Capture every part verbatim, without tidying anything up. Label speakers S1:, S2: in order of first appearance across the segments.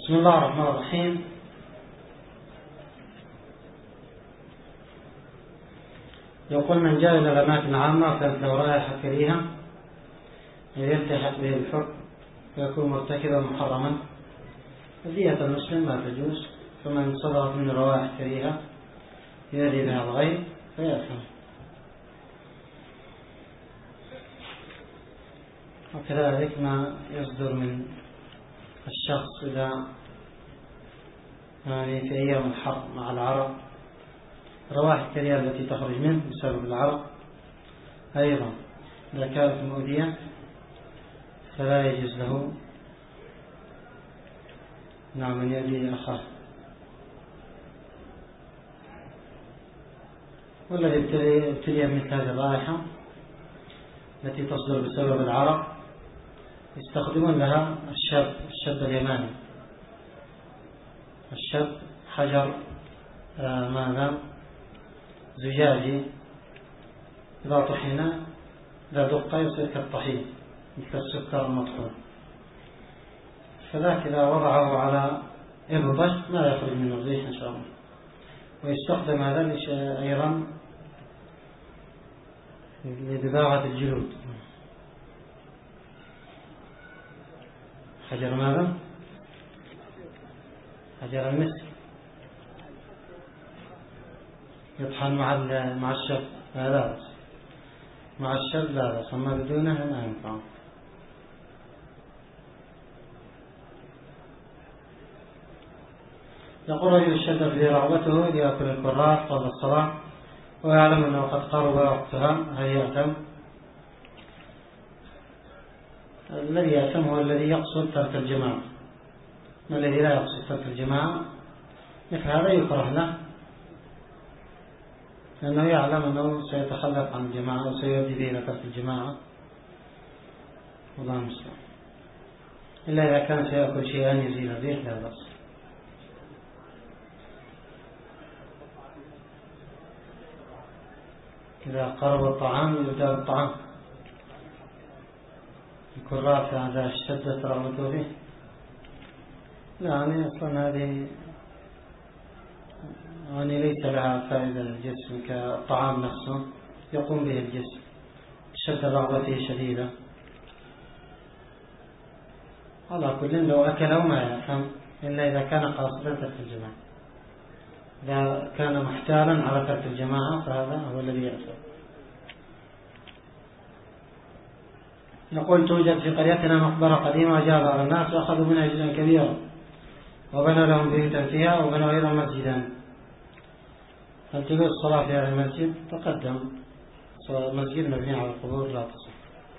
S1: بسم الله الرحمن الرحيم. يقول من جاء إلى الأماكن العامة كانت له رائحة كريهة يلتحق به الحكم فيكون مرتكبا محرما، دية المسلم لا تجوز، فمن صدرت من روائح كريهة يري بها الغير فيأثم. وكذلك ما يصدر من الشخص إذا يعني في أيام الحر مع العرق، روائح الكريهة التي تخرج منه بسبب العرق أيضا إذا كانت مؤذية فلا يجوز له نعم أن يؤذي أخاه. والذي ابتلي بمثل هذه الرائحة التي تصدر بسبب العرق يستخدمون لها الشب الشب اليماني، الشب حجر آه ماذا زجاجي إذا طحن إذا دق يصير كالطحين مثل السكر المطحون، فذاك إذا وضعه على إبطش ما يخرج من الريح إن شاء الله. ويستخدم هذا أيضا لدباغة الجلود. حجر ماذا؟ حجر المسك يطحن مع مع الشب لا بس مع الشب لا بس، أما بدونه ما ينفع. يقول رجل الشدة في رغبته ليأكل الكرات قبل الصلاة ويعلم أنه قد قرب وقتها، هل يأتم؟ الذي يأتم هو الذي يقصد ترك الجماعة، والذي لا يقصد ترك الجماعة مثل هذا يكره له، لأنه يعلم أنه سيتخلف عن الجماعة وسيؤدي به إلى ترك الجماعة، والله المستعان. إلا إذا كان سيأكل شيئا يزيل الريح لا بأس. إذا قرب الطعام يبدأ الطعام، الكرات هذا اشتدت رغبته فيه، يعني أصلا هذه يعني ليس لها فائدة للجسم كالطعام نفسه يقوم به الجسم، شد رغبته شديدة. على كل لو أكله ما يأثم إلا إذا كان قاصدا ترك الجماعة، إذا كان محتالا على ترك الجماعة فهذا هو الذي يأثم. يقول توجد في قريتنا مقبرة قديمة جاء بعض الناس وأخذوا منها جزءا كبيرا وبنوا لهم بيوتا فيها وبنوا أيضا مسجدا، هل تجوز الصلاة في هذا المسجد؟ تقدم مسجد مبني على القبور لا تصح،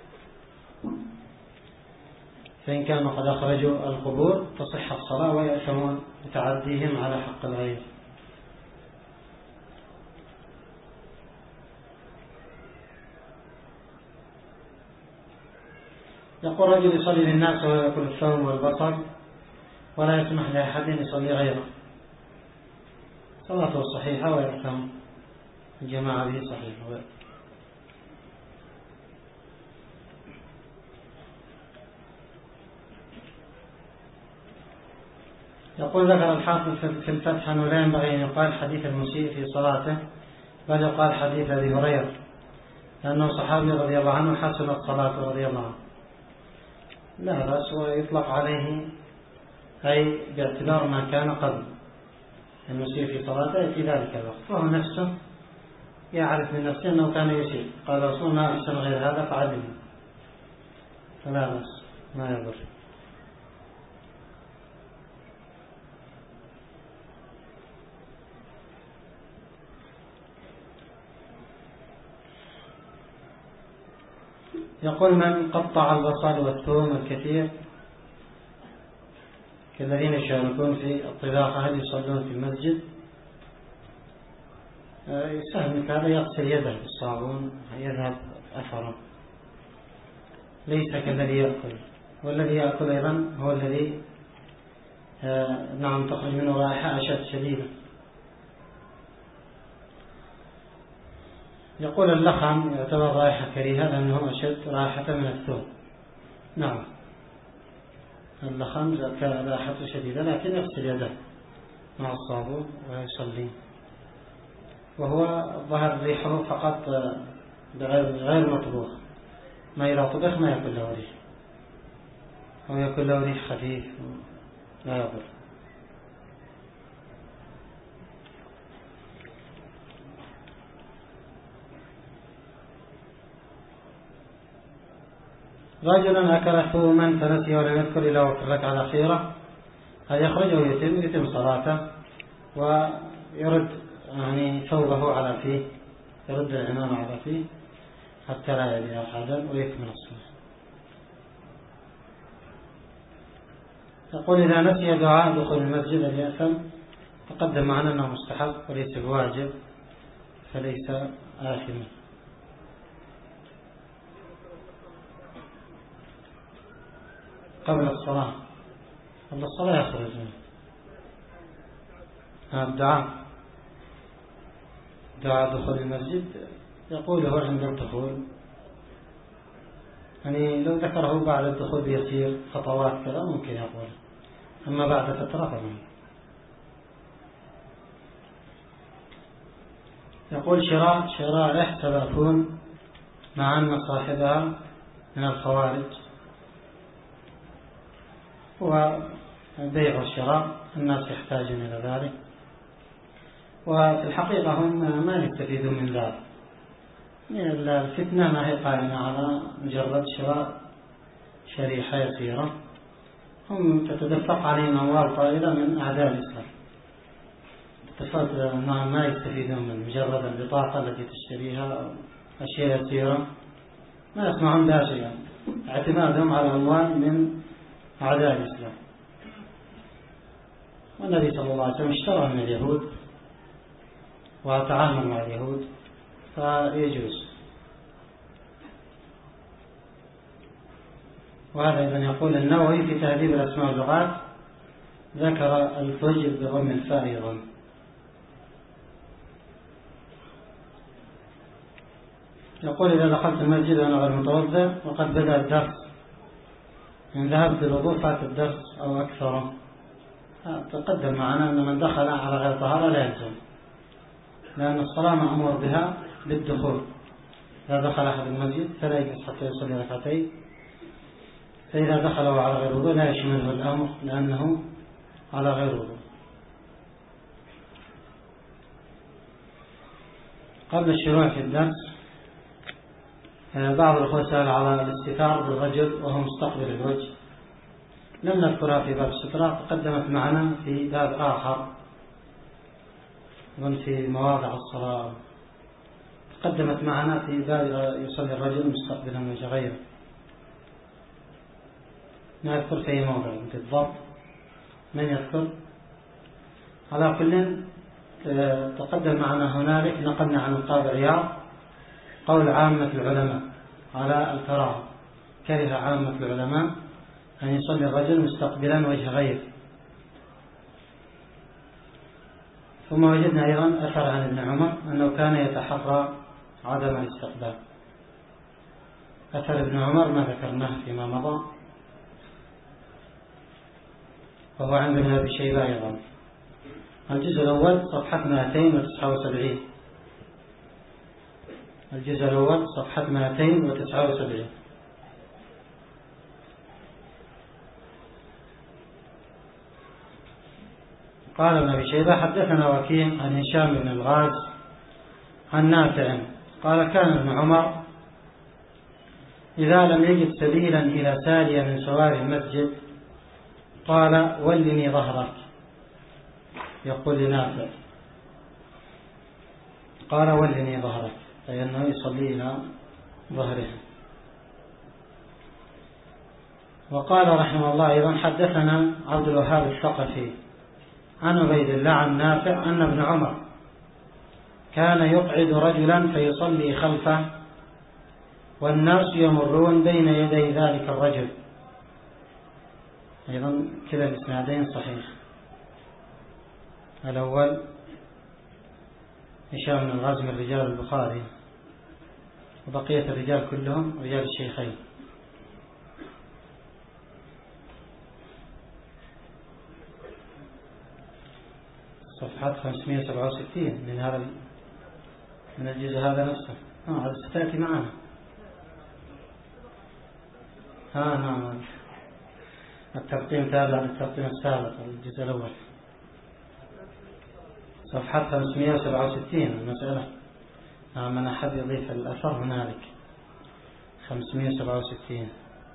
S1: فإن كانوا قد أخرجوا القبور تصح الصلاة ويأثمون بتعديهم على حق الغير. يقول رجل يصلي للناس ويأكل الثوم والبصل ولا يسمح لأحد يصلي غيره، صلاته صحيحة ويأثم الجماعة به صحيحة. يقول ذكر الحافظ في الفتح أنه لا ينبغي أن يقال حديث المسيء في صلاته، بل يقال حديث أبي هريرة لأنه صحابي رضي الله عنه حسن الصلاة رضي الله عنه، لا بأس ويطلق عليه أي باعتبار ما كان قبل المسيء في صلاته في ذلك الوقت، فهو نفسه يعرف من نفسه أنه كان يسيء، قال رسول ما أحسن غير هذا فعلمه، فلا بأس ما يضر. يقول من قطع البصل والثوم الكثير كالذين يشاركون في الطباخة هل يصلون في المسجد؟ سهل مثل هذا يغسل يده بالصابون يذهب أثره، ليس كالذي يأكل، والذي يأكل أيضا هو الذي نعم تخرج منه رائحة أشد شديدة. يقول اللخم يعتبر رائحة كريهة لأنه أشد رائحة من الثوم. نعم اللخم كلاحته شديدة، لكن يغسل يده مع الصابون ويصلي، وهو ظهر ريحه فقط غير مطبوخ، ما إذا طبخ ما يكون له ريح، أو يكون له ريح خفيف لا يضر. رجل أكل ثوما فنسي ولم يذكر إلا وفي الركعة الأخيرة، هل يخرج أو يتم يتم صلاته ويرد يعني ثوبه على فيه، يرد العمامة على فيه حتى لا يلي أحدا ويكمل الصلاة. يقول إذا نسي دعاء دخول المسجد اليأثم، تقدم معنا أنه مستحب وليس بواجب، فليس آثما. قبل الصلاة قبل الصلاة يخرج الدعاء، دعاء دخول المسجد يقوله عند الدخول، يعني لو ذكره بعد الدخول بيسير خطوات كذا ممكن يقوله، أما بعد فترة فمن. يقول شراء شرائح سبعون مع أن صاحبها من الخوارج، وبيع الشراء الناس يحتاجون إلى ذلك، وفي الحقيقة هم ما يستفيدون من ذلك، الفتنة ما هي قائمة على مجرد شراء شريحة يسيرة، هم تتدفق عليهم أموال طائلة من أعداء الإسلام، ما يستفيدون من مجرد البطاقة التي تشتريها أشياء يسيرة ما يصنعون بها شيئا، اعتمادهم على أموال من أعداء الإسلام. والنبي صلى الله عليه وسلم اشترى من اليهود وتعامل مع اليهود فيجوز. وهذا إذن يقول النووي في تهذيب الأسماء واللغات ذكر الفجر بضم الفاء أيضا. يقول إذا دخلت المسجد وأنا غير متوضئ وقد بدأ الدرس، إن ذهبت بالوضوء فات الدرس أو أكثره، تقدم معنا أن من دخل على غير طهارة لا يلزم، لأن الصلاة مأمور بها بالدخول. إذا دخل أحد المسجد فلا يجلس حتى يصلي ركعتين، فإذا دخله على غير وضوء لا يشمله الأمر لأنه على غير وضوء. قبل الشروع في الدرس بعض الأخوة سأل على الاستتار بالرجل وهو مستقبل الوجه، لم نذكرها في باب السترة، تقدمت معنا في باب آخر من في مواضع الصلاة، تقدمت معنا في باب يصلي الرجل مستقبلا وجه غيره، نذكر في موضع بالضبط من يذكر. على كل تقدم معنا هنالك نقلنا عن القاضي عياض قول عامة العلماء على الكراهة، كره عامة العلماء أن يصلي الرجل مستقبلا وجه غيره. ثم وجدنا أيضا أثر عن ابن عمر أنه كان يتحرى عدم الاستقبال، أثر ابن عمر ما ذكرناه فيما مضى، وهو عند ابن أبي شيبة أيضا، الجزء الأول صفحة مئتين وتسعة وسبعين، الجزء الأول صفحة مئتين وتسعة وسبعين. قال ابن أبي شيبة حدثنا وكيع عن هشام بن الغاز عن نافع قال كان ابن عمر إذا لم يجد سبيلا إلى سارية من سوار المسجد قال ولني ظهرك، يقول لنافع قال ولني ظهرك، أي أنه يصلي إلى ظهره. وقال رحمه الله أيضا حدثنا عبد الوهاب الثقفي عن عبيد الله عن نافع أن ابن عمر كان يقعد رجلا فيصلي خلفه والناس يمرون بين يدي ذلك الرجل. أيضا كلا الإسنادين صحيح، الأول هشام بن الغاز من رجال البخاري، وبقية الرجال كلهم رجال الشيخين. صفحة خمسمائة وسبعة وستين من هذا من الجزء هذا نفسه. آه هذا ستأتي معنا. ها آه نعم، التقديم تابع للتقديم السابق الجزء الأول، صفحة خمسمائة وسبعة وستين المسألة. آه من أحب يضيف الأثر هنالك خمسمائة وسبعة وستين.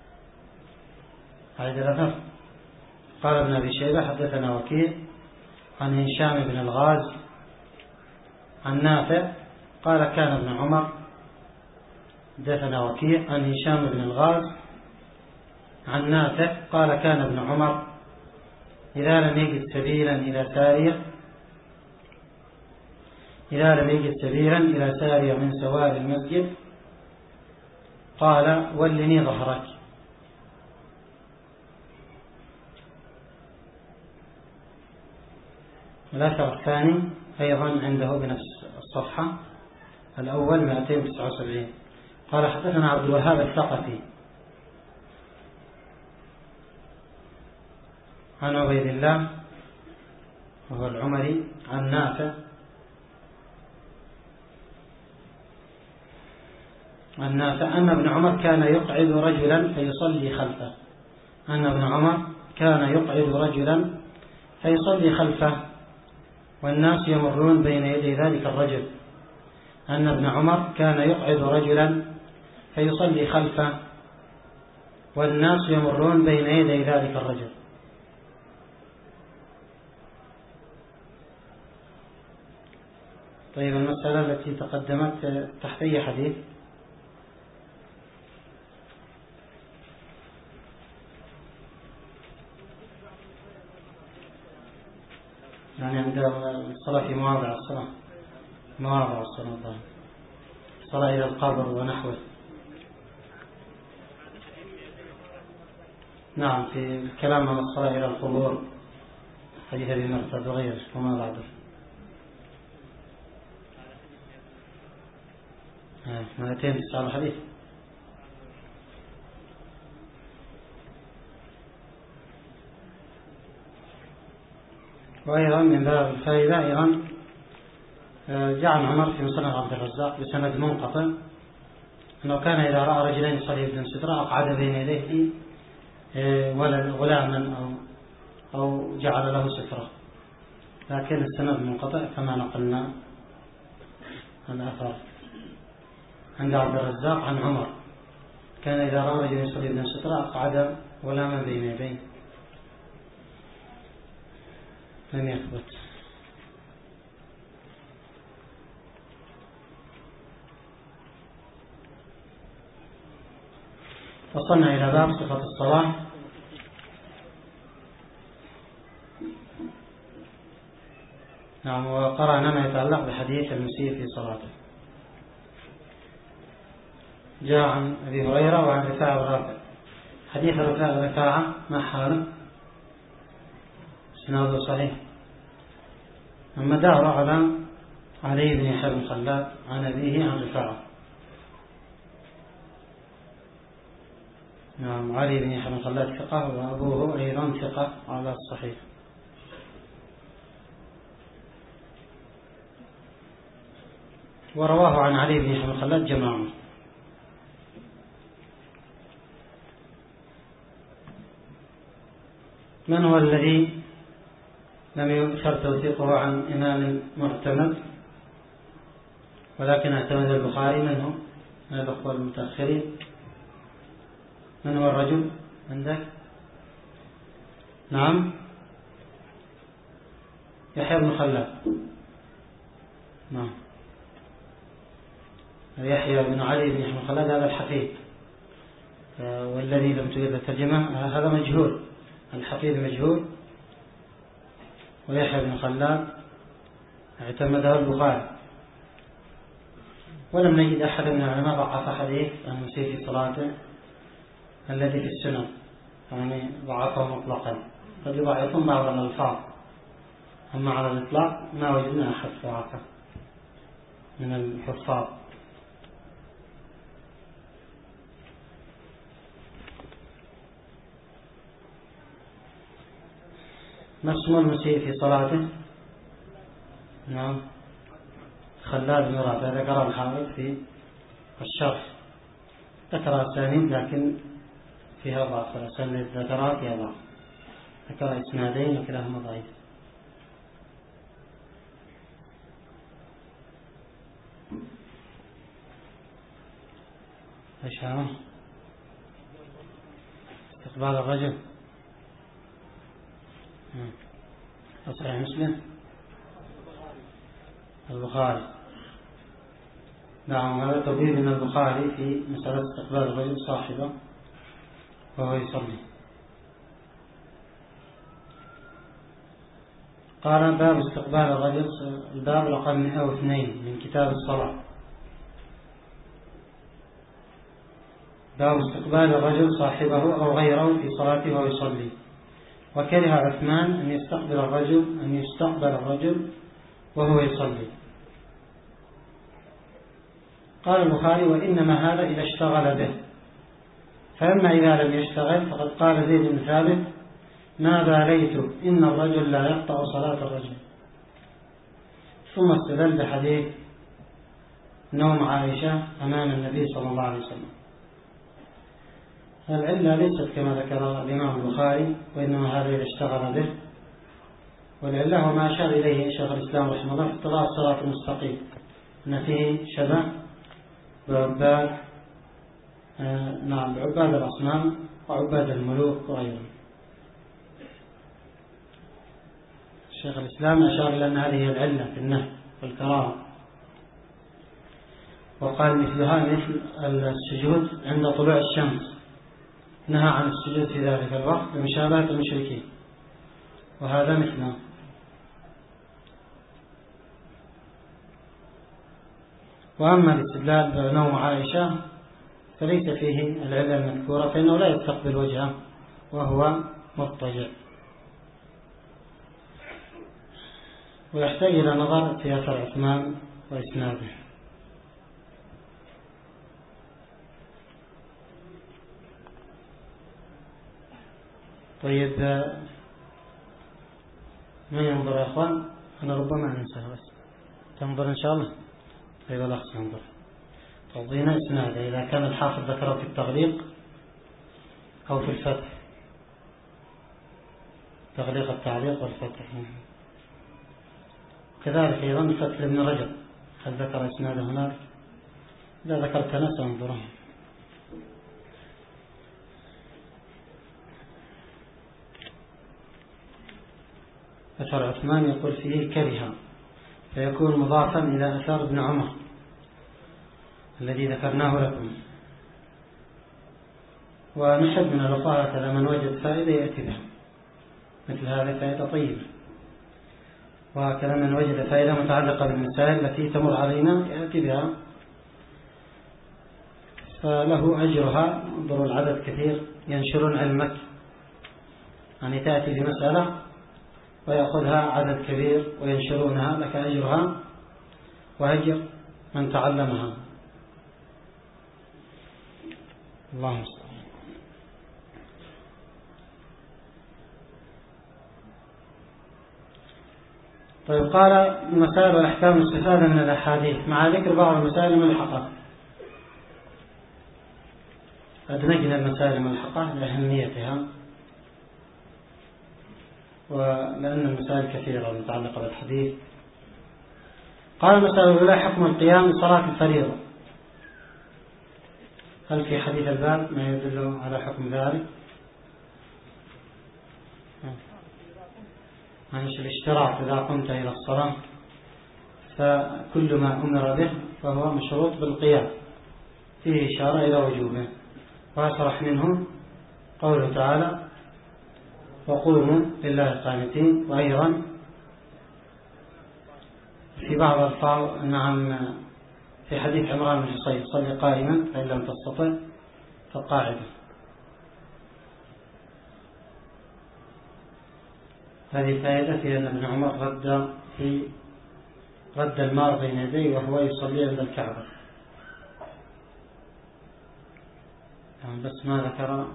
S1: هذا الأثر قال ابن أبي شيبة حدثنا وكيع عن هشام بن الغاز عن نافع قال كان ابن عمر، حدثنا وكيع عن هشام بن الغاز عن نافع قال كان ابن عمر إذا لم يجد سبيلا إلى سارية إذا لم يجد سبيلا إلى سارية من سوار المسجد قال ولني ظهرك. الأثر الثاني أيضا عنده بنفس الصفحة الأول مئتين وتسعة وسبعين. قال حدثنا عبد الوهاب الثقفي عن عبيد الله وهو العمري عن نافع عن نافع أن ابن عمر كان يقعد رجلا فيصلي خلفه أن ابن عمر كان يقعد رجلا فيصلي خلفه والناس يمرون بين يدي ذلك الرجل أن ابن عمر كان يقعد رجلا فيصلي خلفه والناس يمرون بين يدي ذلك الرجل. طيب المسألة التي تقدمت تحت أي حديث؟ يعني عند الصلاة في مواضع الصلاة مواضع الصلاة الصلاة إلى القبر ونحوه. نعم في الكلام عن الصلاة إلى القبور حديث أبي مرثد وغيره وما بعده. مئتين وتسعة الحديث. وأيضا من باب الفائدة أيضا جاء عن عمر في مسند عبد الرزاق بسند منقطع أنه كان إذا رأى رجلين يصلي بدون سترة أقعد بين يديه غلاما أو أو جعل له سترة، لكن السند منقطع كما نقلنا الآثار. عند عبد الرزاق عن عمر كان إذا رأى رجل يصلي بدون سترة أقعد غلاما بين يديه، لم يثبت. وصلنا إلى باب صفة الصلاة. نعم وقرأنا ما يتعلق بحديث المسيء في صلاته. جاء عن أبي هريرة وعن رفاعة ورافع. حديث رفاعة ما حاله؟ سناده صحيح. أما دار على علي بن يحيى بن خلاد عن أبيه عن رفاعة. نعم علي بن يحيى بن خلاد ثقة وأبوه أيضا ثقة على الصحيح. ورواه عن علي بن يحيى بن خلاد جماعة. من هو الذي لم يذكر توثيقه عن إمام معتمد ولكن اعتمد البخاري؟ منه من الأخوة المتأخرين؟ من هو الرجل عندك؟ نعم يحيى بن خلاد. نعم يحيى بن علي بن يحيى بن خلاد هذا الحفيد، والذي لم توجد الترجمة هذا مجهول. الحفيد مجهول ويحيى بن خلاد اعتمده البخاري. ولم نجد أحد من العلماء ضعف حديث المسيء في صلاته الذي في السنن، يعني ضعفه مطلقا، قد يضعفون بعض الألفاظ، أما على الإطلاق ما وجدنا أحد ضعفه من الحفاظ. ما اسم المسيء في صلاته؟ نعم. خلاد بن رافع ذكر الحافظ في الشرح، ذكر أسانيد لكن فيها ضعف، الأسانيد ذكرها فيها ضعف، ذكر إسنادين وكلاهما ضعيف. ايش هذا؟ استقبال الرجل صحيح مسلم البخاري. نعم، هذا تبين من البخاري في مسألة استقبال الرجل صاحبه وهو يصلي. قال باب استقبال الرجل، الباب رقم مئة واثنين من كتاب الصلاة. باب استقبال الرجل صاحبه أو غيره في صلاته وهو يصلي. وكره عثمان أن يستقبل الرجل أن يستقبل الرجل وهو يصلي. قال البخاري: وإنما هذا إذا اشتغل به، فأما إذا لم يشتغل فقد قال زيد بن ثابت: ما باليت إن الرجل لا يقطع صلاة الرجل. ثم استدل بحديث نوم عائشة أمام النبي صلى الله عليه وسلم. العلة ليست كما ذكر الإمام البخاري وإنما هذا إذا اشتغل به، والعلة هو ما أشار إليه شيخ الإسلام رحمه الله في اقتضاء الصراط المستقيم، أن فيه شبه بعباد آه نعم بعباد الأصنام وعباد الملوك وغيرهم. شيخ الإسلام أشار إلى أن هذه العلة في النهي والكراهة، وقال مثلها مثل السجود عند طلوع الشمس، نهى عن السجود في ذلك الوقت لمشابهة المشركين، وهذا مثله. وأما الاستدلال بنوم عائشة فليس فيه العلة المذكورة، فإنه لا يستقبل وجهه وهو مضطجع، ويحتاج إلى نظر في أثر عثمان وإسناده. طيب، من ينظر يا أخوان؟ أنا ربما أنسى، بس تنظر إن شاء الله. طيب الأخ ينظر، توضينا إسناده إذا كان الحافظ ذكره في التغليق أو في الفتح، تغليق التعليق والفتح. كذلك أيضا فتح ابن رجب، هل ذكر إسناده هناك؟ إذا ذكرت أنا سأنظره. أثر عثمان يقول فيه كره، فيكون مضافا إلى أثر ابن عمر الذي ذكرناه لكم. ونحب من الوصايا هكذا من وجد فائدة يأتي بها، مثل هذه فائدة طيبة، وهكذا من وجد فائدة متعلقة بالمسائل التي تمر علينا يأتي بها، فله أجرها. انظروا العدد كثير ينشرون علمك، يعني تأتي بمسألة ويأخذها عدد كبير وينشرونها، لك أجرها وأجر من تعلمها. اللهم صل. طيب، قال المسائل والأحكام الاستفادة من الأحاديث مع ذكر بعض المسائل الملحقة. أدمجنا المسائل الملحقة لأهميتها، ولأن المسائل كثيرة متعلقة بالحديث. قال المسألة الأولى: حكم القيام بصلاة الفريضة. هل في حديث الباب ما يدل على حكم ذلك؟ عنش الاشتراط إذا قمت إلى الصلاة، فكل ما أمر به فهو مشروط بالقيام، فيه إشارة إلى وجوبه. وأشرح منه قوله تعالى: وقوموا لله قانتين. وأيضا في بعض الألفاظ نعم في حديث عمران بن حصين: صل قائما فإن لم تستطع فقاعدا. هذه فائدة في أن ابن عمر رد في رد المار بين يديه وهو يصلي عند الكعبة. يعني بس ما ذكر،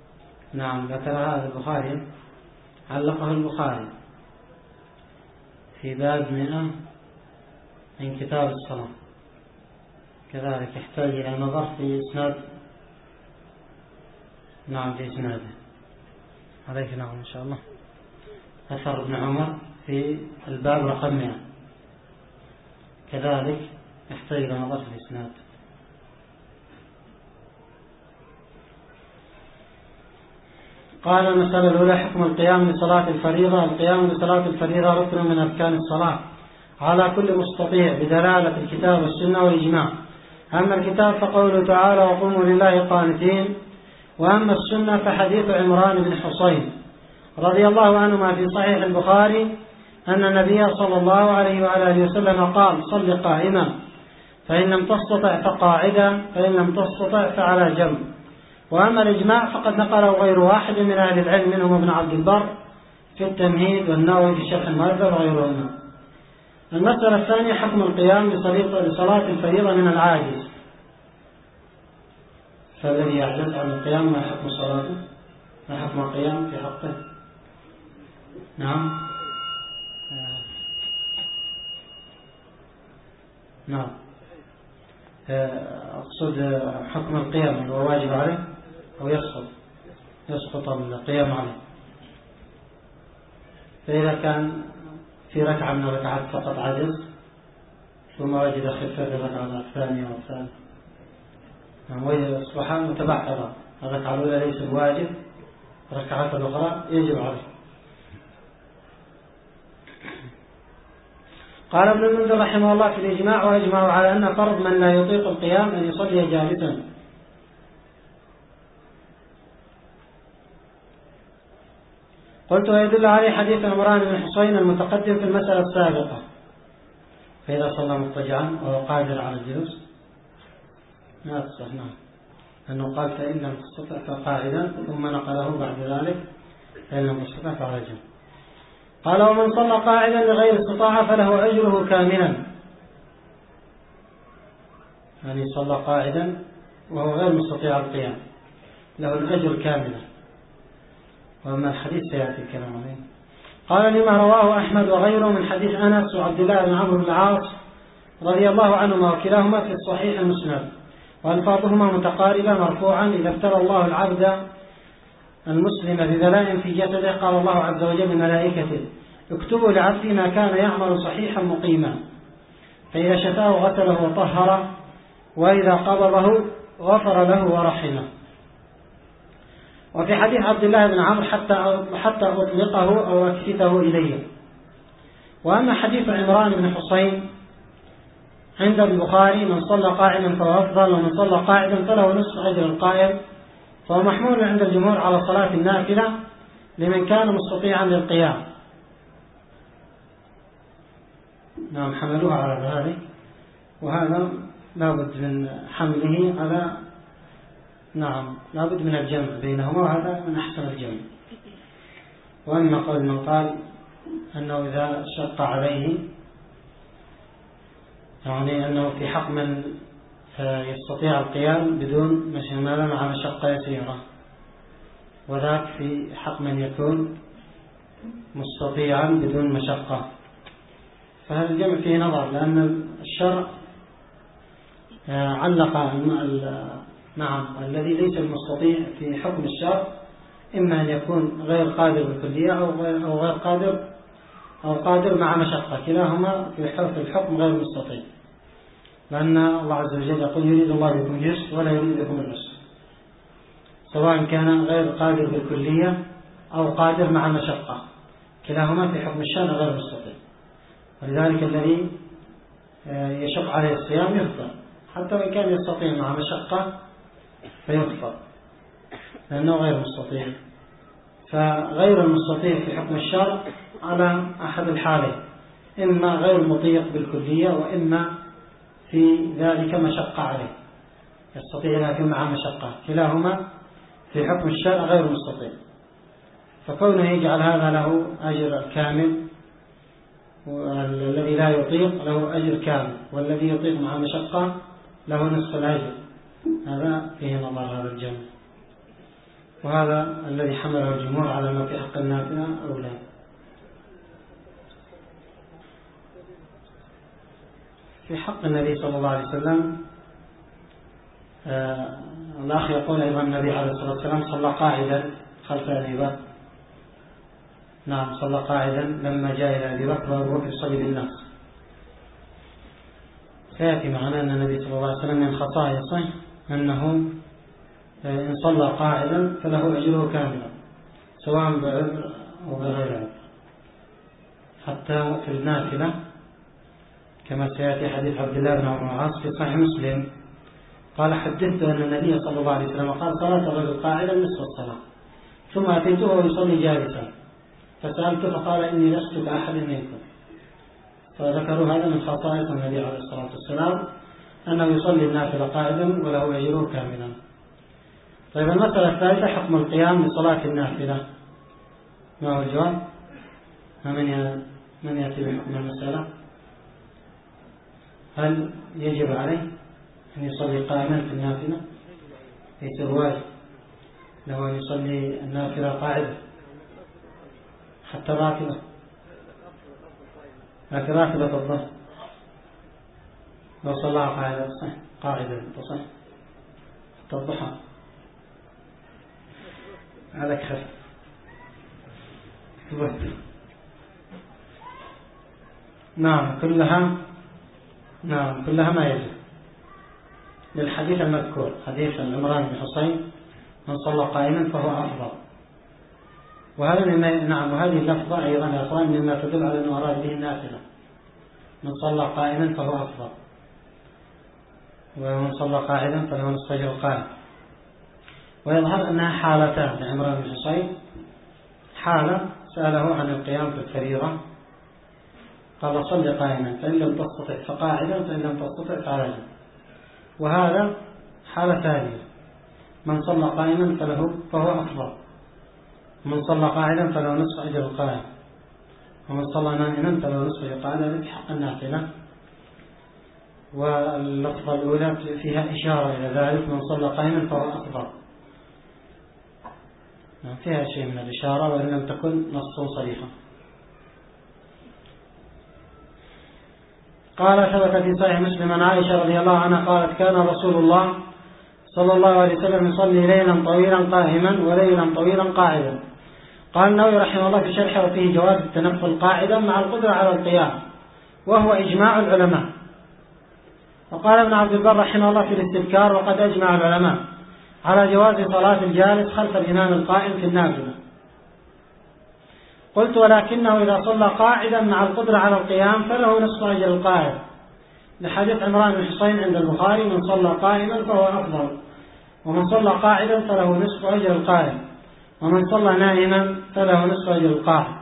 S1: نعم ذكر هذا البخاري، علقه البخاري في باب مئة من كتاب الصلاة، كذلك يحتاج إلى نظر في إسناد. نعم في إسناده عليك. نعم إن شاء الله. أثر ابن عمر في الباب رقم مئة، كذلك يحتاج إلى نظر في الإسناد. قال المسألة الأولى: حكم القيام لصلاة الفريضة. القيام لصلاة الفريضة ركن من أركان الصلاة على كل مستطيع بدلالة الكتاب والسنة والإجماع. أما الكتاب فقوله تعالى: وقوموا لله قانتين. وأما السنة فحديث عمران بن حصين رضي الله عنهما في صحيح البخاري أن النبي صلى الله عليه وآله وسلم قال: صل قائما، فإن لم تستطع فقاعدا، فإن لم تستطع فعلى جنب. وأما الإجماع فقد نقله غير واحد من أهل العلم منهم ابن عبد البر في التمهيد والنووي في شرح المهذب وغيرهما. المسألة الثانية: حكم القيام لصلاة الفريضة من العاجز. فالذي يعجز عن القيام ما حكم صلاته؟ ما حكم القيام في حقه؟ نعم نعم أقصد حكم القيام هو واجب عليه أو يسقط يسقط القيام عليه. فإذا كان في ركعة من الركعات فقط عجز ثم وجد خفة في الركعة الثانية والثالثة وأصبح متبعضا، الركعة الأولى ليس بواجب، الركعات الأخرى يجب عليه. قال ابن المنذر رحمه الله في الإجماع: وأجمعوا على أن فرض من لا يطيق القيام أن يصلي جالسا. قلت: ويدل عليه حديث عمران بن حصين المتقدم في المسألة السابقة، فإذا صلى مضطجعا وهو قادر على الجلوس لا تصح. نعم، أنه قال: فإن لم تستطع فقاعدا، ثم نقله بعد ذلك: فإن لم تستطع فعلى جنب. قال: ومن صلى قاعدا لغير استطاعة فله أجره كاملا. يعني صلى قاعدا وهو غير مستطيع القيام له الأجر كاملا. وأما الحديث سيأتي الكلام عليه. قال: لما رواه أحمد وغيره من حديث أنس وعبد الله بن عمرو بن العاص رضي الله عنهما، وكلاهما في الصحيح المسند، وألفاظهما متقاربة مرفوعا: إذا ابتلى الله العبد المسلم ببلاء في جسده قال الله عز وجل لملائكته: اكتبوا لعبدي ما كان يعمل صحيحا مقيما، فإذا شفاه غسله وطهره، وإذا قبضه غفر له ورحمه. وفي حديث عبد الله بن عمرو: حتى حتى أطلقه أو أكفته إليه. وأما حديث عمران بن حصين عند البخاري: من صلى قائما فهو أفضل، ومن صلى قاعدا فله نصف أجر القائم، فهو محمول عند الجمهور على صلاة النافلة لمن كان مستطيعا للقيام. نعم، حملوها على ذلك، وهذا لابد من حمله على نعم لابد من الجمع بينهما، وهذا من أحسن الجمع. وأما قول من قال أنه إذا شق عليه، يعني أنه في حق من يستطيع القيام بدون مشمالا مع مشقة يسيرة، وذاك في حق من يكون مستطيعا بدون مشقة، فهذا الجمع فيه نظر، لأن الشرع علق نعم الذي ليس المستطيع في حكم الشرع إما أن يكون غير قادر بالكلية أو غير, أو غير قادر أو قادر مع مشقة، كلاهما في الحكم غير مستطيع، لأن الله عز وجل يقول: يريد الله بكم اليسر ولا يريد بكم العسر، سواء كان غير قادر بالكلية أو قادر مع مشقة، كلاهما في حكم الشرع غير مستطيع. ولذلك الذي يشق عليه الصيام يفطر، حتى وإن كان يستطيع مع مشقة فيفطر، لأنه غير مستطيع. فغير المستطيع في حكم الشرع على أحد الحالين: إما غير مطيق بالكلية، وإما في ذلك مشقة عليه، يستطيع لكن مع مشقة، كلاهما في حكم الشرع غير مستطيع. فكونه يجعل هذا له أجر كامل، والذي لا يطيق له أجر كامل، والذي يطيق مع مشقة له نصف الأجر، هذا فيه نظر هذا الجمع، وهذا الذي حمله الجمهور على ما في حق النافلة أو لا. في حق النبي صلى الله عليه وسلم آه الأخ يقول أيضا النبي عليه الصلاة والسلام صلى قاعدا خلف أبي بكر. نعم صلى قاعدا لما جاء إلى أبي بكر وأبو بكر يصلي بالناس. سيأتي معنا أن النبي صلى الله عليه وسلم من خصائصه أنه إن صلى قاعدا فله أجره كاملا سواء بعذر أو بغير عذر، حتى في النافلة كما سيأتي حديث عبد الله بن عمرو العاص في صحيح مسلم قال حدثت أن النبي صلى الله عليه وسلم قال صلاة الرجل قاعدا نصف الصلاة، ثم أتيته ويصلي جالسا فسألته فقال إني لست كأحد منكم. فذكروا هذا من خصائص النبي عليه الصلاة والسلام أنه يصلي النافلة قاعدا وله أجره كاملا. طيب المسألة الثالثة حكم القيام لصلاة النافلة، ما هو الجواب؟ من من يأتي بحكم المسألة؟ هل يجب عليه أن يصلي قائما في النافلة؟ ليس واجب له أن يصلي النافلة قاعدة حتى راتبة، لكن راتبة الظهر لو صلى قاعدة صح قاعدة تصح حتى الضحى على كخف نعم كلها نعم كلها ما يجب للحديث المذكور حديث عمران بن حسين من صلى قائما فهو أفضل. وهذا مما نعم وهذه اللفظة أيضا يا أخوان مما تدل على أنه أراد به النافلة، من صلى قائما فهو أفضل، ومن صلى قاعدا فله نصف أجر القائم. ويظهر أنها حالتان لعمران بن حسين، حالة سأله عن القيام في الفريضة قال صل قائما فإن لم تستطع فقاعدا فإن لم تستطع فعلى، وهذا حالة ثانية من صلى قائما فله فهو أفضل، ومن صلى قاعدا فله نصف أجر القائم، ومن صلى نائما فله نصف أجر القائم. هذا في حق النافلة. واللفظة الأولى فيها إشارة إلى ذلك من صلى قائما فهو أفضل، فيها شيء من الإشارة وإن لم تكن نص صريحا. قال ثبت في صحيح مسلم عن عائشة رضي الله عنها قالت كان رسول الله صلى الله عليه وسلم يصلي ليلا طويلا قائما وليلا طويلا قاعدا. قال النووي رحمه الله في شرحه وفيه جواز التنفل قاعدا مع القدرة على القيام، وهو إجماع العلماء. وقال ابن عبد البر رحمه الله في الاستذكار وقد أجمع العلماء على جواز صلاة الجالس خلف الإمام القائم في النافلة. قلت ولكنه إذا صلى قاعدا مع القدرة على القيام فله نصف أجر القائم، لحديث عمران بن حسين عند البخاري من صلى قائما فهو أفضل، ومن صلى قاعدا فله نصف أجر القائم، ومن صلى نائما فله نصف أجر القائم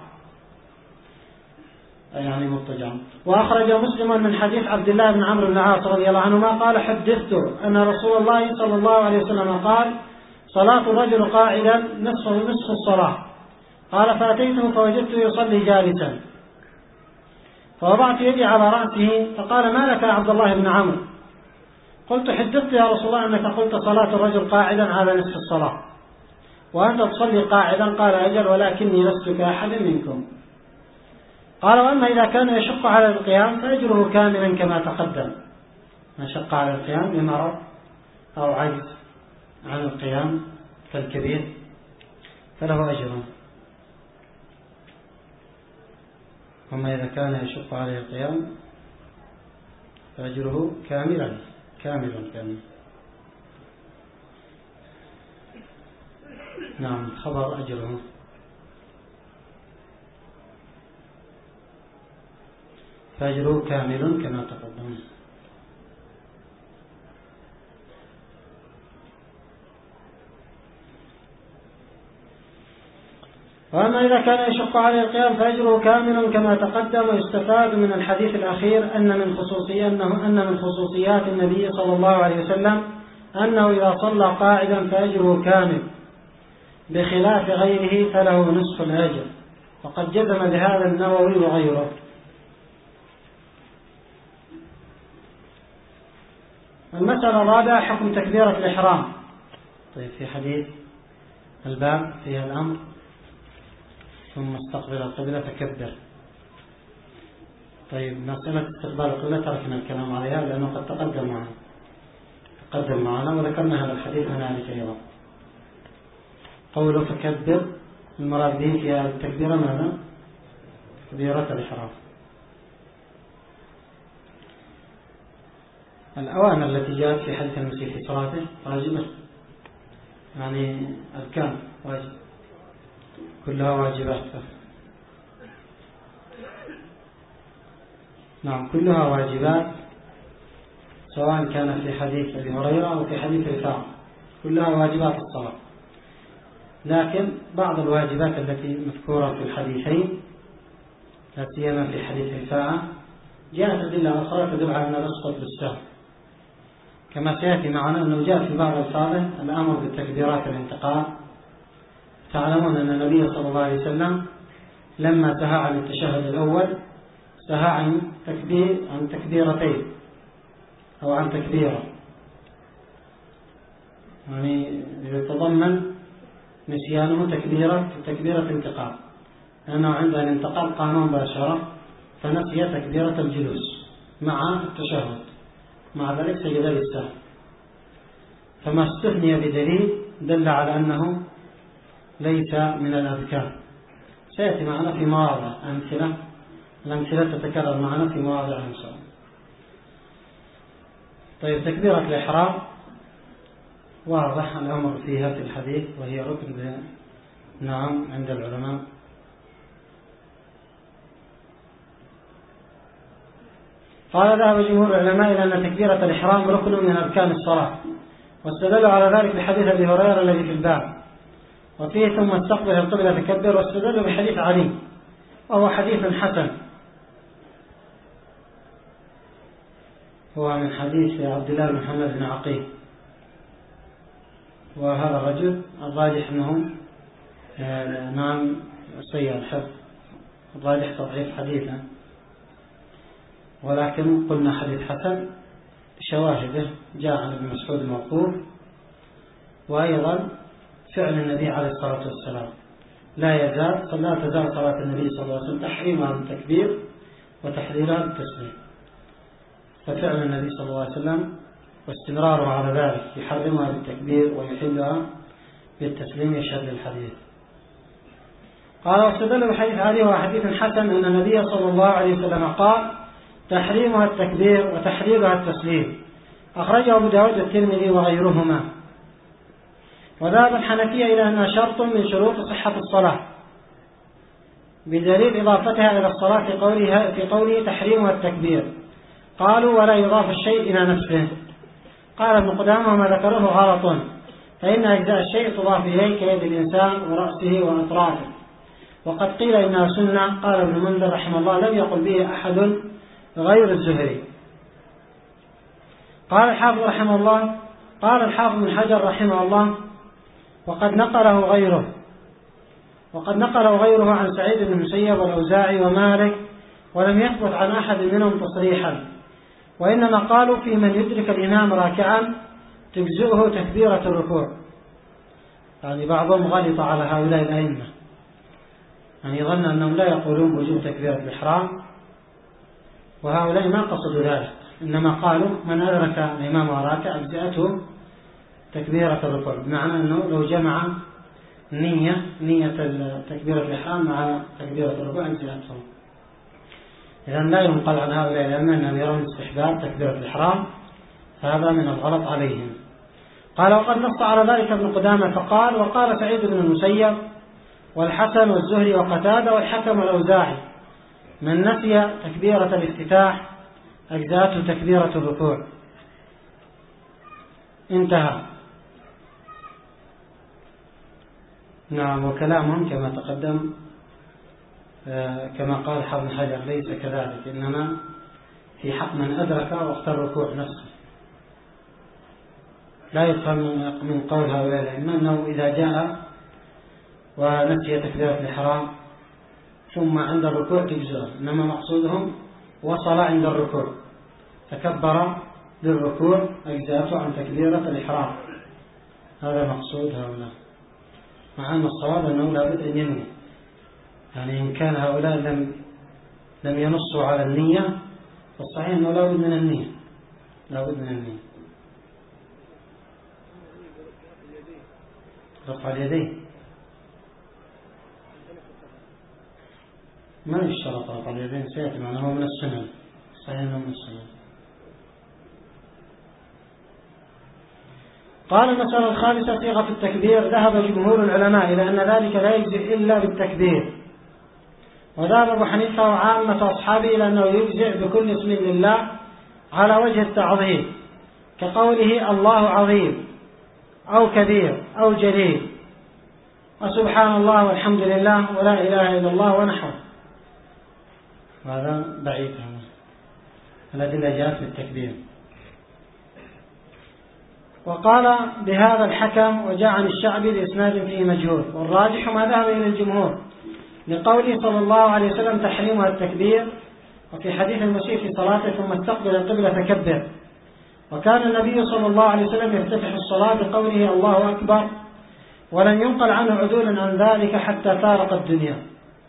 S1: يعني مضطجعا. وأخرج مسلم من حديث عبد الله بن عمرو بن العاص رضي الله عنهما قال حدثت أن رسول الله صلى الله عليه وسلم قال صلاة الرجل قاعدا نصف نصف الصلاة. قال فأتيته فوجدته يصلي جالسا فوضعت يدي على رأسه فقال ما لك يا عبد الله بن عمرو؟ قلت حدثت يا رسول الله أنك قلت صلاة الرجل قاعدا على نصف الصلاة وأنت تصلي قاعدا. قال أجل ولكني لست كأحد منكم. قال وأما إذا كان يشق على القيام فأجره كاملا كما تقدم، ما شق على القيام بمرض أو عجز عن القيام كالكبير فله أجر، وما إذا كان يشق عليه القيام فأجره كاملا كاملا كاملا. نعم خبر أجره. فأجره كامل كما تقدم. وأما إذا كان يشق عليه القيام فأجره كامل كما تقدم. ويستفاد من الحديث الأخير أن من خصوصي أنه أن من خصوصيات النبي صلى الله عليه وسلم أنه إذا صلى قاعدا فأجره كامل بخلاف غيره فله نصف الأجر، وقد جزم بهذا النووي وغيره. المسألة الرابعة حكم تكبيرة الإحرام. طيب في حديث الباب فيها الأمر ثم استقبل القبلة فكبر. طيب مسألة استقبال القبلة تركنا الكلام عليها لأنه قد تقدم معنا تقدم معنا وذكرنا هذا الحديث هنالك أيضا. قوله فكبر المراد به في هذه التكبيرة ماذا؟ تكبيرة الإحرام. الأوامر التي جاءت في حديث المسيح في صلاته واجبة، يعني أركان واجب كلها واجبات. نعم كلها واجبات، سواء كان في حديث أبي هريرة أو في حديث رفاعة، كلها واجبات الصلاة. لكن بعض الواجبات التي مذكورة في الحديثين لا سيما في حديث رفاعة جاءت أدلة أخرى تدل على أن الأسقط بالسهو، كما سيأتي معنا أنه جاء في بعض الفاظه الأمر بالتكبيرات الانتقال. تعلمون أن النبي صلى الله عليه وسلم لما سهى عن التشهد الأول سهى عن تكبير عن تكبيرتين أو عن تكبيرة، يعني يتضمن نسيانه تكبيرة تكبيرة انتقال، لأنه عند الانتقال قام مباشرة فنسي تكبيرة الجلوس مع التشهد، مع ذلك سجد للسهو، فما استثني بدليل دل على أنه ليس من الأذكار. سيأتي معنا في مواضع أمثلة، الأمثلة تتكرر معنا في مواضع إن شاء الله. طيب تكبيرة الإحرام واضح الأمر فيها في الحديث، وهي ركن نعم عند العلماء. قال ذهب جمهور العلماء إلى أن تكبيرة الإحرام ركن من أركان الصلاة، واستدلوا على ذلك بحديث أبي هريرة الذي في الباب وفيه ثم استقبل القبلة تكبر، واستدلوا بحديث علي وهو حديث حسن، هو من حديث عبد الله بن محمد بن عقيل، وهذا الرجل الراجح أنه نعم سيء الحفظ، الراجح تضعيف حديثا، ولكن قلنا حديث حسن شواهده جاء عن ابن مسعود الموقوف، وأيضا فعل النبي عليه الصلاة والسلام لا يزال لا تزال صلاة النبي صلى الله عليه وسلم تحريمها بالتكبير وتحليلها بالتسليم، ففعل النبي صلى الله عليه وسلم واستمراره على ذلك يحرمها بالتكبير ويحلها بالتسليم يشهد للحديث. قال واستدل بحديث علي وهو حديث حسن أن النبي صلى الله عليه وسلم قال تحريمها التكبير وتحليلها التسليم، أخرجه أبو داود والترمذي وغيرهما. وذهب الحنفية إلى أنها شرط من شروط صحة الصلاة بدليل إضافتها إلى الصلاة في قوله, في قوله تحريمها التكبير، قالوا ولا يضاف الشيء إلى نفسه. قال ابن قدامة وما ذكره غلط، فإن أجزاء الشيء تضاف إليه كيد الإنسان ورأسه وأطرافه، وقد قيل إنها سنة. قال ابن منذر رحمه الله لم يقل به أحد غير الزهري. قال الحافظ رحمه الله قال الحافظ بن حجر رحمه الله وقد نقله غيره وقد نقله غيره عن سعيد بن المسيب والأوزاعي ومالك، ولم يثبت عن أحد منهم تصريحا، وإنما قالوا في من يدرك الإمام راكعا تجزئه تكبيرة الركوع. يعني بعضهم غلط على هؤلاء الأئمة، يعني ظن أنهم لا يقولون بوجوب تكبيرة الإحرام، وهؤلاء ما قصدوا ذلك، إنما قالوا من أدرك الإمام راكع أجزأته تكبيرة الركوع، بمعنى أنه لو جمع نية نية تكبيرة الإحرام مع تكبيرة الركوع أجزأته. إذن لا ينقل عن هؤلاء الأئمة أنهم يرون استحباب تكبيرة الإحرام، هذا من الغلط عليهم. قال وقد نص على ذلك ابن قدامة فقال وقال سعيد بن المسيب والحسن والزهري وقتادة والحكم والأوزاعي من نسي تكبيرة الافتتاح أجزاته تكبيرة الركوع. انتهى. نعم. وكلامهم كما تقدم كما قال حافظ حجر ليس كذلك، إنما في حق من أدرك وقت الركوع نفسه. لا يفهم من قول هؤلاء الأئمة أنه إذا جاء ونسي تكبيرة الإحرام ثم عند الركوع تجزئه، إنما مقصودهم وصل عند الركوع تكبر للركوع أجزاته عن تكبيرة الإحرام، هذا مقصود هؤلاء، مع أن الصواب أنه لا بد أن ينوي. يعني إن كان هؤلاء لم لم ينصوا على النية، فالصحيح أنه لا بد من النية، لا بد من النية. رفع اليدين ما يشترط رفع اليدين، سيأتي معنا هو من السنن، صحيح أنه من السنن. قال المسألة الخامسة صيغة التكبير. ذهب جمهور العلماء إلى أن ذلك لا يجزئ إلا بالتكبير، وذهب أبو حنيفة وعامة أصحابه إلى أنه يجزئ بكل اسم لله على وجه التعظيم، كقوله الله عظيم أو كبير أو جليل، وسبحان الله والحمد لله ولا إله إلا الله ونحوه. هذا بعيد، هذا الأدلة جاءت بالتكبير. وقال بهذا الحكم وجاء عن الشعبي بإسناد فيه مجهول، والراجح ما ذهب إلى الجمهور لقوله صلى الله عليه وسلم تحريمها التكبير، وفي حديث المسيء في صلاته ثم استقبل القبلة فكبر. وكان النبي صلى الله عليه وسلم يفتتح الصلاة بقوله الله أكبر، ولن ينقل عنه عدول عن ذلك حتى فارق الدنيا.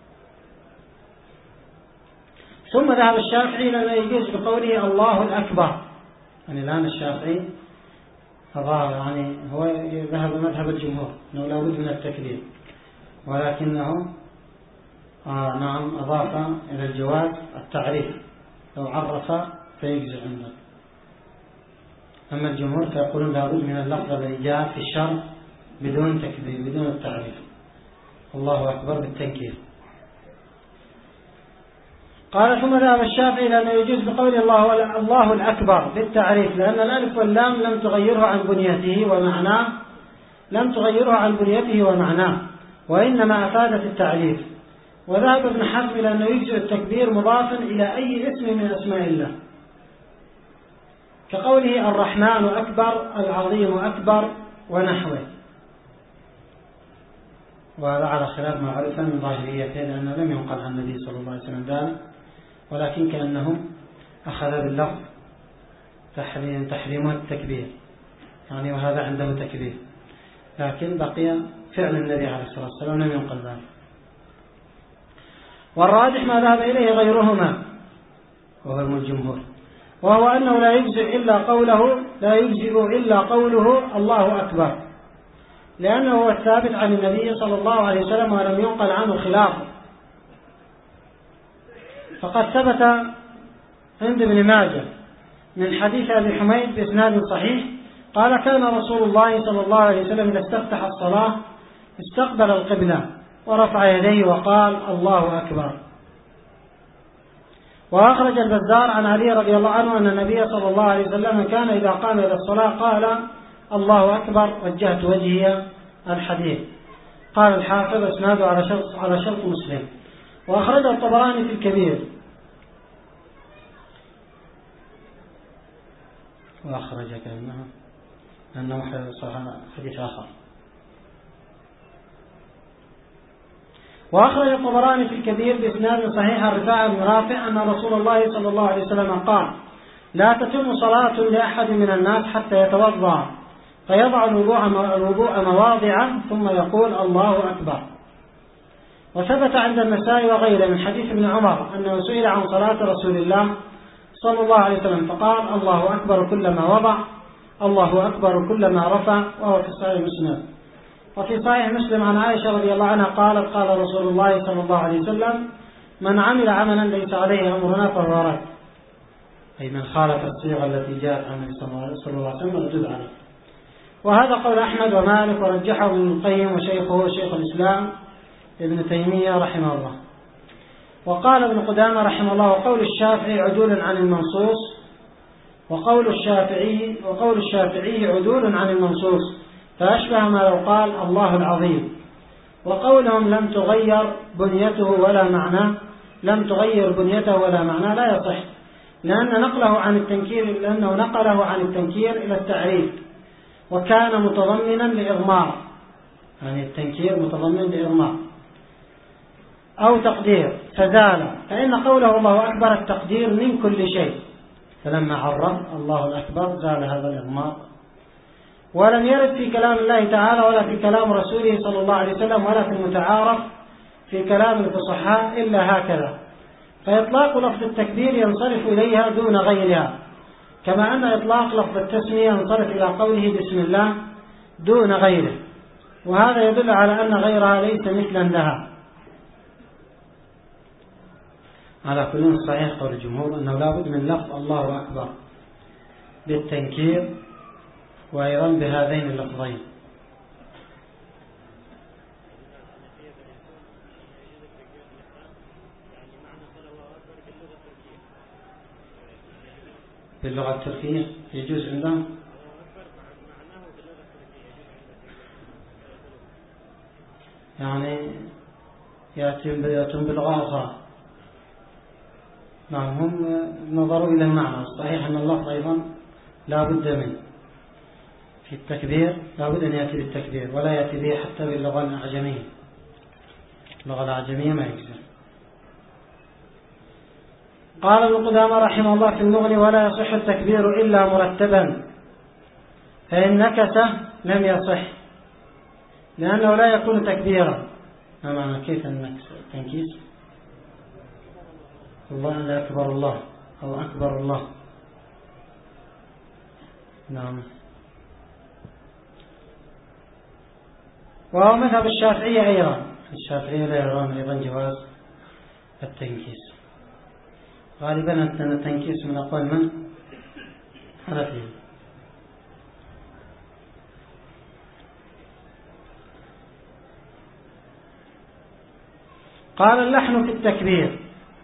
S1: ثم ذهب الشافعي لما يجوز بقوله الله الأكبر، يعني الآن الشافعي أضاف، يعني هو ذهب مذهب الجمهور أنه لا بد من التكبير، ولكنه آه نعم أضاف إلى الجواز التعريف، لو عرف فيجزئ عنده. أما الجمهور فيقولون لا بد من اللفظ الذي جاء في الشرع بدون تكبير، بدون التعريف، الله أكبر بالتنكير. قال ثم ذهب الشافعي لأنه يجوز بقول الله الله الأكبر بالتعريف، لأن الألف واللام لم تغيره عن بنيته ومعناه لم تغيره عن بنيته ومعناه وإنما أفادت التعريف. وذهب ابن حزم لأنه يجوز التكبير مضافا إلى أي اسم من أسماء الله، كقوله الرحمن أكبر، العظيم أكبر ونحوه. وهذا على خلاف ما عرف من ظاهريته، لأنه لم ينقل عن النبي صلى الله عليه وسلم ذلك، ولكن كأنه أخذ باللفظ تحريم تحريم التكبير، يعني وهذا عنده تكبير، لكن بقي فعل النبي عليه الصلاة والسلام لم ينقل ذلك. والراجح ما ذهب إليه غيرهما وهو من الجمهور، وهو أنه لا يجزئ إلا قوله لا يجزئ إلا قوله الله أكبر، لأنه هو الثابت عن النبي صلى الله عليه وسلم ولم ينقل عنه خلافه. فقد ثبت عند ابن ماجه من حديث أبي حميد بإسناد صحيح قال كان رسول الله صلى الله عليه وسلم إذا استفتح الصلاة استقبل القبلة ورفع يديه وقال الله أكبر. وأخرج البزار عن علي رضي الله عنه أن النبي صلى الله عليه وسلم كان إذا قام إلى الصلاة قال الله أكبر وجهت وجهي الحديث. قال الحافظ اسناده على شرط على شرط مسلم. وأخرج الطبراني في الكبير وأخرج كأنه أنه حديث آخر. وأخرج الطبراني في الكبير بإسناد صحيح عن رفاعة بن رافع أن رسول الله صلى الله عليه وسلم قال لا تتم صلاة لأحد من الناس حتى يتوضأ فيضع الوضوء مواضعه ثم يقول الله أكبر. وثبت عند النسائي وغيره من حديث ابن عمر أنه سئل عن صلاة رسول الله صلى الله عليه وسلم فقال الله أكبر كلما وضع، الله أكبر كلما رفع، وهو في صحيح مسلم. وفي صحيح مسلم عن عائشة رضي الله عنها قالت قال رسول الله صلى الله عليه وسلم من عمل عملا ليس عليه أمرنا فهو رد، أي من خالف الصيغة التي جاءت عن النبي صلى الله عليه وسلم ردود عليه. وهذا قول أحمد ومالك ورجحه ابن القيم وشيخه شيخ الإسلام ابن تيمية رحمه الله. وقال ابن قدامة رحمه الله وقول الشافعي عدول عن المنصوص وقول الشافعي وقول الشافعي عدول عن المنصوص فأشبه ما لو قال الله العظيم. وقولهم لم تغير بنيته ولا معناه لم تغير بنيته ولا معناه لا يصح، لأن نقله عن التنكير لأنه نقله عن التنكير إلى التعريف وكان متضمنا لإضمار، يعني التنكير متضمن لإضمار أو تقدير فزال، فإن قوله الله أكبر التقدير من كل شيء، فلما عرف الله الأكبر زال هذا الإضمار. ولم يرد في كلام الله تعالى ولا في كلام رسوله صلى الله عليه وسلم ولا في المتعارف في كلام الفصحاء إلا هكذا، فإطلاق لفظ التكبير ينصرف إليها دون غيرها، كما أن إطلاق لفظ التسمية ينصرف إلى قوله بسم الله دون غيره، وهذا يدل على أن غيرها ليس مثلا لها. على كل صحيح قول الجمهور أنه لا بد من لفظ الله أكبر بالتنكير وأيضا بهذين اللفظين. باللغة التركية يجوز عندهم يعني يأتون بلغة أخرى. نعم هم نظروا إلى المعنى. الصحيح أن الله أيضا لا بد منه في التكبير، لا بد أن يأتي بالتكبير ولا يأتي به حتى باللغة الأعجمية. اللغة الأعجمية ما يجوز. قال ابن قدامة رحمه الله في المغني: ولا يصح التكبير إلا مرتبا، فإن نكس لم يصح لأنه لا يكون تكبيرا. ما معنى كيف النكس التنكيس؟ الله لا أكبر الله أو أكبر الله. نعم. وهو مذهب الشافعية أيضا. الشافعية لا يرون أيضا جواز التنكيس. غالبا أن التنكيس من أقوال من؟ حنفي. قال: اللحن في التكبير.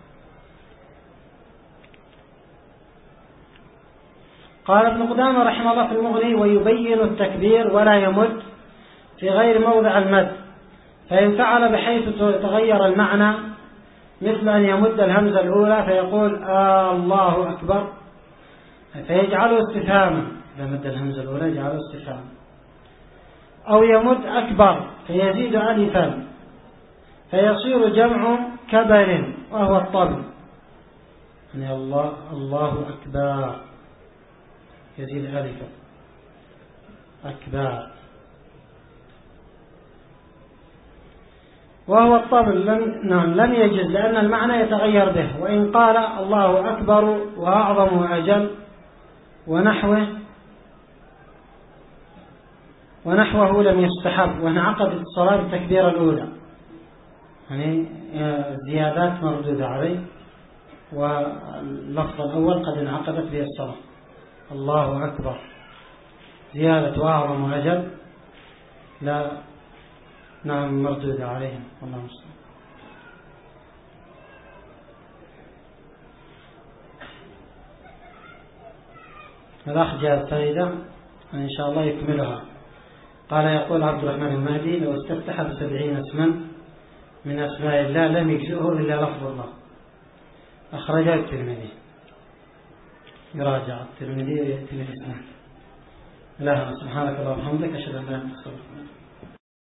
S1: قال ابن قدامة رحمه الله في المغني: ويبين التكبير ولا يمد في غير موضع المد، فإن فعل بحيث تغير المعنى مثل أن يمد الهمزة الأولى فيقول آه الله أكبر فيجعله استفهاما، إذا مد الهمزة الأولى يجعله استفهاما، أو يمد أكبر فيزيد ألفا فيصير جمع كبر وهو الطبل، يعني الله الله أكبر يزيد ألفا أكبر، وهو الطبل لم, نعم لم يجز لأن المعنى يتغير به. وإن قال الله أكبر وأعظم وأجل ونحوه ونحوه لم يستحب، وانعقدت الصلاة بالتكبيرة الأولى، يعني زيادات مردودة عليه، واللفظ الأول قد انعقدت به الصلاة. الله أكبر زيادة وأعظم وأجل لا نعم مردودة عليهم. والله المستعان. الأخ جاء فائدة إن شاء الله يكملها. قال: يقول عبد الرحمن المهدي: لو استفتح بسبعين اسما من أسماء الله لم يجزئه إلا لفظ الله. أخرجه الترمذي. يراجع الترمذي ويأتي بالإسناد. لا سبحانك اللهم وبحمدك أشهد أن لا إله إلا أنت أستغفرك.